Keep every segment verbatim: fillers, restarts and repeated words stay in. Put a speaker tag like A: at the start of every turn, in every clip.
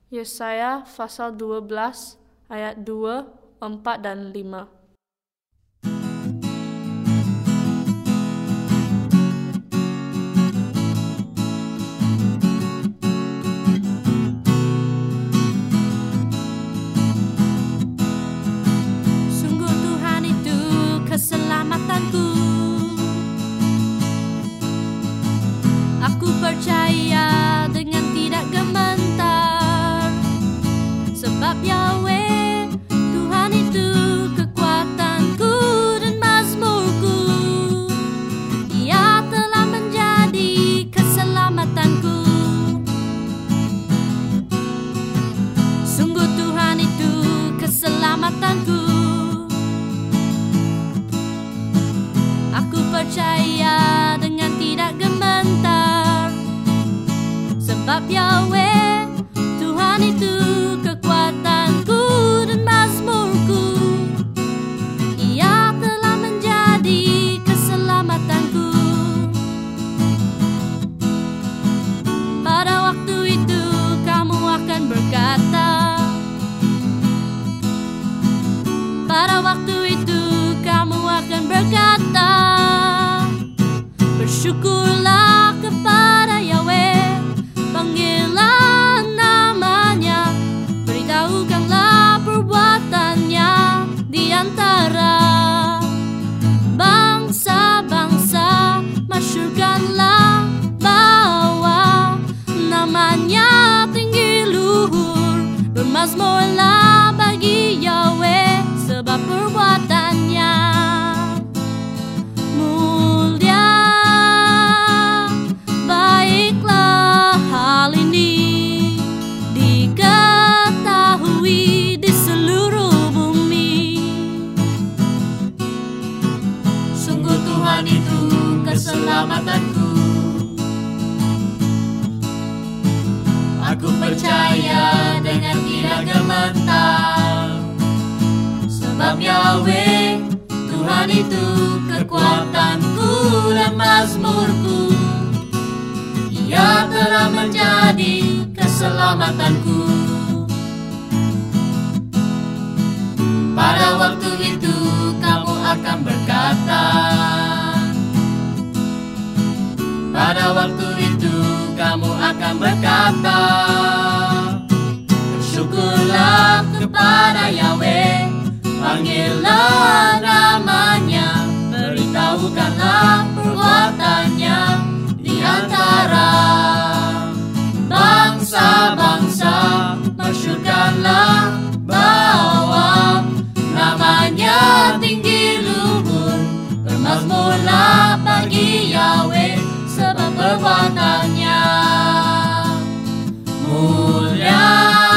A: Yesaya pasal dua belas ayat dua, empat dan lima.
B: Sungguh Tuhan itu keselamatanku. Aku percaya dengan tidak gemetar, sebab Yahweh Tuhan itu kekuatanku dan mazmurku. Ia telah menjadi keselamatanku. Sungguh Tuhan itu keselamatanku. Aku percaya dengan tidak gemetar, sebab Yahweh Tuhan itu kekuatanku dan mazmurku. Ia telah menjadi keselamatanku. Pada waktu itu kamu akan berkata, pada waktu itu kamu akan berkata, bersyukurlah kepada Yahweh, panggillah namanya, beritahukanlah perbuatannya di antara bangsa-bangsa, masyurkanlah bahwa namanya tinggi luhur, bermazmurlah bagi Yahweh sebab perbuatannya mulia. Baiklah hal ini diketahui di seluruh bumi. Sungguh Tuhan itu keselamatanku. Aku percaya dengan tidak gemetar, sebab Yahweh Tuhan itu kekuatanku dan mazmurku. Ia telah menjadi keselamatanku. Pada waktu itu kamu akan berkata, pada waktu itu kamu akan berkata, bersyukurlah kepada Yahweh, panggillah namanya, beritahukanlah perbuatannya di antara bangsa-bangsa, masyurkanlah bahwa namanya tinggi luhur, bermazmurlah bagi Yahweh sebab perbuatannya mulia.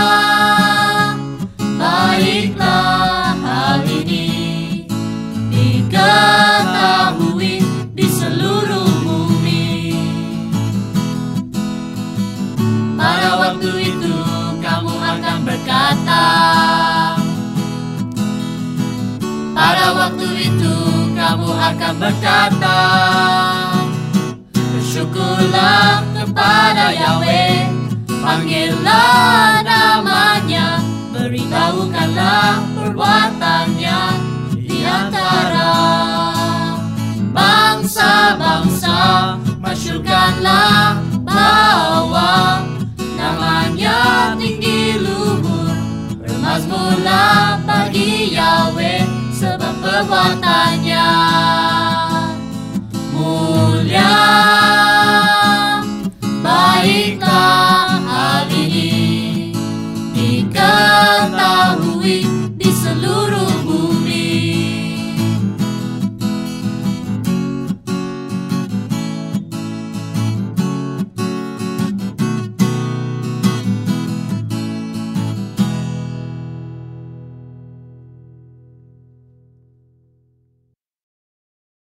B: Baiklah hal ini diketahui di seluruh bumi. Pada waktu itu kamu akan berkata, pada waktu itu kamu akan berkata, bersyukurlah kepada Yahweh, panggillah namanya, beritahukanlah perbuatannya di antara bangsa-bangsa, masyurkanlah